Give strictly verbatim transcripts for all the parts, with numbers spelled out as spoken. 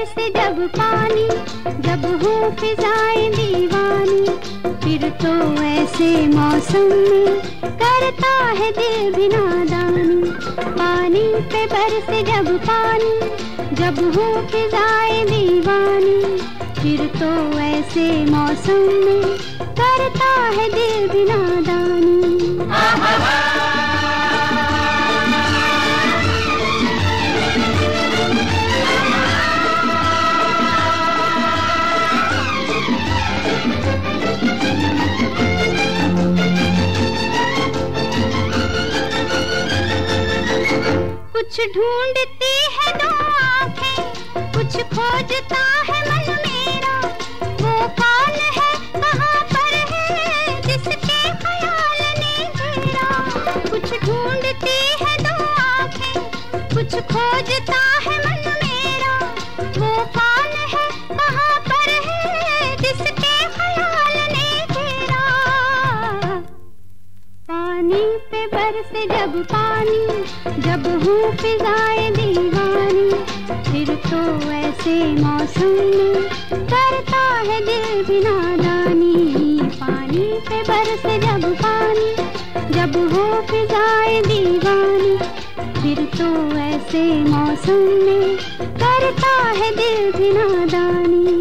बरसे जब पानी, जब हो फिजाएं दीवानी, फिर तो ऐसे मौसम में करता है दिल भी नादानी। पानी पे बरसे जब पानी, जब हो फिजाएं दीवानी, फिर तो ऐसे मौसम में करता है दिल भी नादानी। कुछ ढूंढती है दो आंखें, कुछ खोजता है मन मेरा, वो कौन है कहाँ पर है जिसके ख्याल ने घेरा। कुछ ढूंढती है दो आंखें, कुछ खोजता है मन मेरा, वो कौन है कहाँ पर है जिसके ख्याल ने घेरा। पानी पे बरसे जब पानी, जब हूँ फिजाएं दीवानी, फिर तो ऐसे मौसम में करता है दिल भी नादानी। पानी पे बरसे जब पानी, जब हो फिजाएं दीवानी, फिर तो ऐसे मौसम में करता है दिल भी नादानी।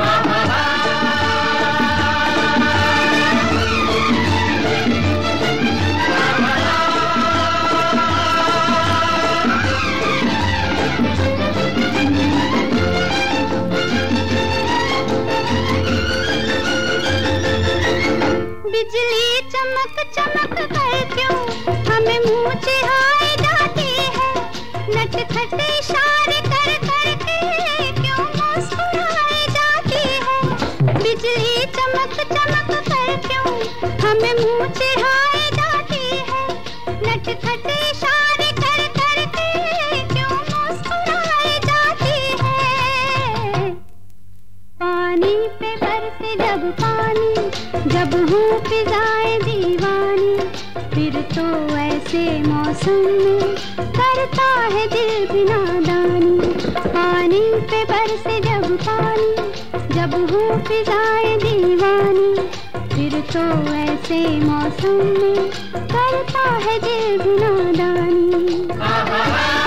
बिजली चमक चमक कर क्यों हमें मुँह चिढ़ाई जाती है, नटखट इशारे कर कर के क्यों मुस्कुराई जाती है। बिजली चमक चमक कर क्यों हमें मुँह चिढ़ाई जाती है, नटखट इशारे कर कर के क्यों मुस्कुराई जाती है। पानी पे बरसे जब पानी, जब हूँ फिजाएं दीवानी, फिर तो ऐसे मौसम में करता है दिल भी नादानी। पानी पे बरसे जब पानी, जब हूँ फिजाएं दीवानी, फिर तो ऐसे मौसम में करता है दिल भी नादानी।